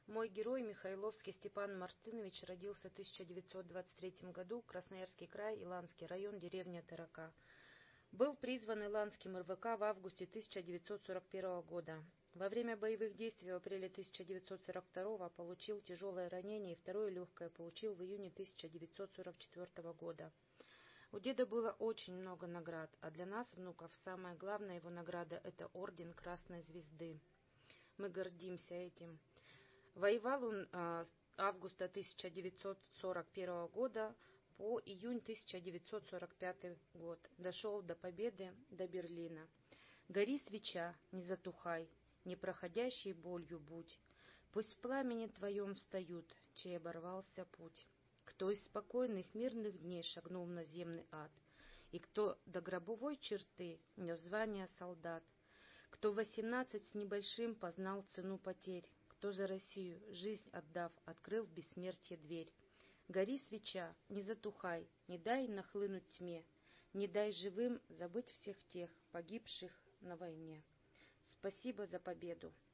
Мой герой Михайловский Степан Мартынович родился в 1923 году, Красноярский край, Иланский район, деревня Тарака. Был призван Иланским РВК в августе 1941 года. Во время боевых действий в апреле 1942 получил тяжелое ранение и второе легкое получил в июне 1944 года. У деда было очень много наград, а для нас, внуков, самая главная его награда – это орден Красной Звезды. Мы гордимся этим. Воевал он с августа 1941 года по июнь 1945 год. Дошел до победы, до Берлина. Гори, свеча, не затухай, не проходящей болью будь. Пусть в пламени твоем встают, чей оборвался путь. Кто из спокойных мирных дней шагнул в наземный ад, и кто до гробовой черты нес звание солдат, кто 18 с небольшим познал цену потерь, кто за Россию, жизнь отдав, открыл в бессмертие дверь. Гори, свеча, не затухай, не дай нахлынуть тьме, не дай живым забыть всех тех, погибших на войне. Спасибо за победу.